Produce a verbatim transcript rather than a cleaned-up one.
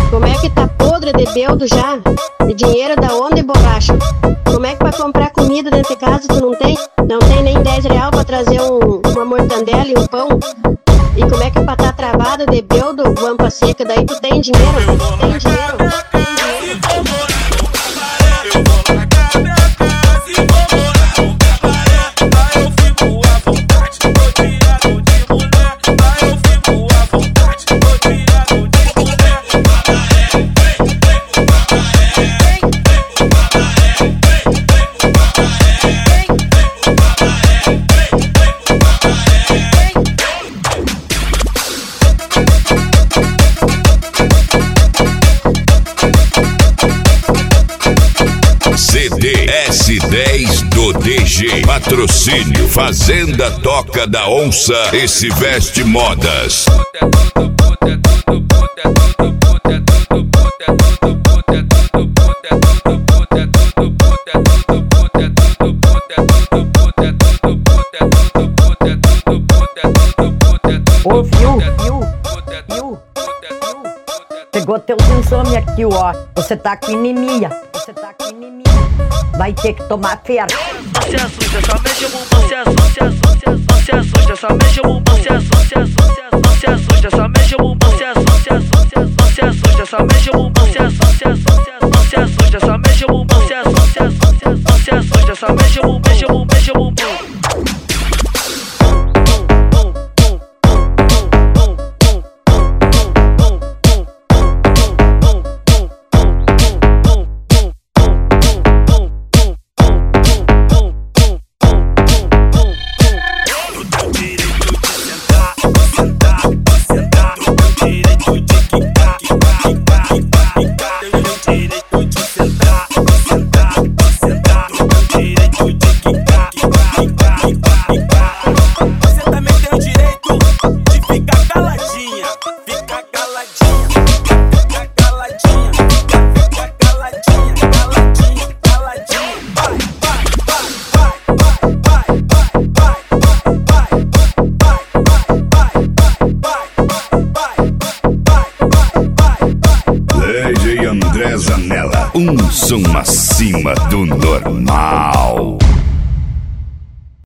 Como é que tá podre de beldo já? De dinheiro da onde, borracha? Como é que pra comprar comida dentro de casa tu não tem? Não tem nem dez real pra trazer um, uma mortandela e um pão? E como é que pra tá travada de beldo, guampa seca? Daí tu tem dinheiro? Tu tem dinheiro? C D S dez do D G. Patrocínio Fazenda Toca da Onça e se veste modas. Ô, viu, viu, viu, chegou teu exame aqui, ó. Você tá com anemia, você tá com anemia. Vai ter que tomar ferro. Não se assusta, só mexe o bumbum, não se assusta, não se assusta, só mexe o bumbum, não se assusta, não se assusta, só mexe o bumbum, não se assusta, não se assusta, só mexe o bumbum, não se assusta, não se assusta, só mexe o bumbum, não se assusta, não se assusta, só mexe o bumbum, mexe o bumbum, mexe o bumbum. D J André Zanella, um som acima do normal.